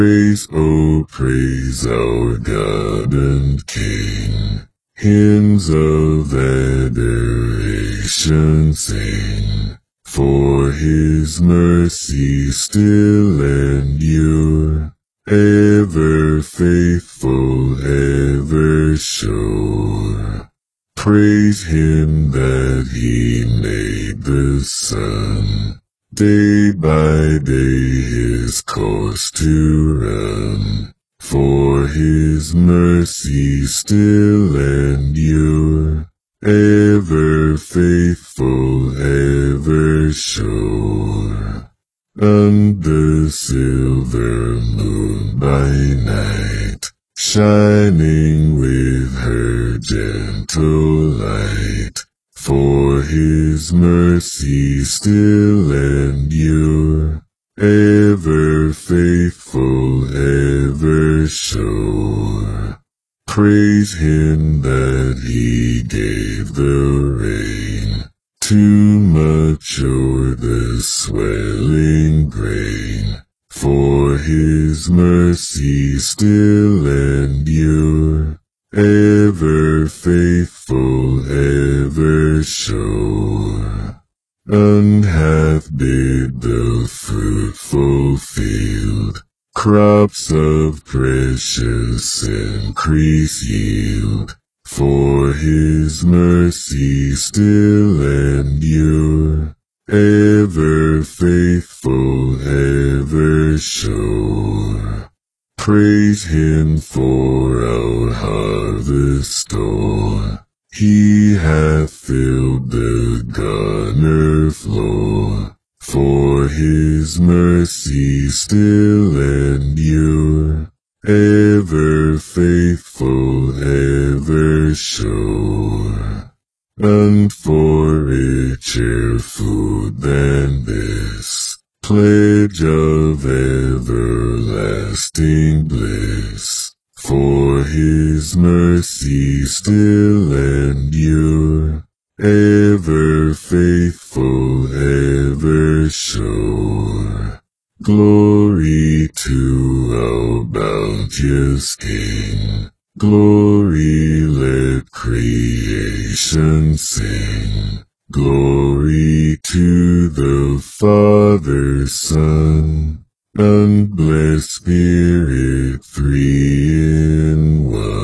Praise, oh praise our God and King. Hymns of adoration sing, for his mercy still endure, ever faithful, ever sure. Praise him that he made the sun, day by day his course to run, for his mercy still endure, ever faithful, ever sure. And the silver moon by night, shining with her gentle light, for his mercy still endure, ever faithful, ever sure. Praise him that he gave the rain to mature the swelling grain, for his mercy still endure, ever faithful, ever sure. And hath bid the fruitful field crops of precious increase yield, for his mercy still endure, ever faithful, ever sure. Praise him for our harvest store, he hath filled the garner floor, for his mercy still endure, ever faithful, ever sure. And for richer food than this, pledge of everlasting bliss, for his mercy still endure, ever faithful, ever sure. Glory to our bounteous King, glory let creation sing, glory to the Father, Son, and blessed Spirit, three in one.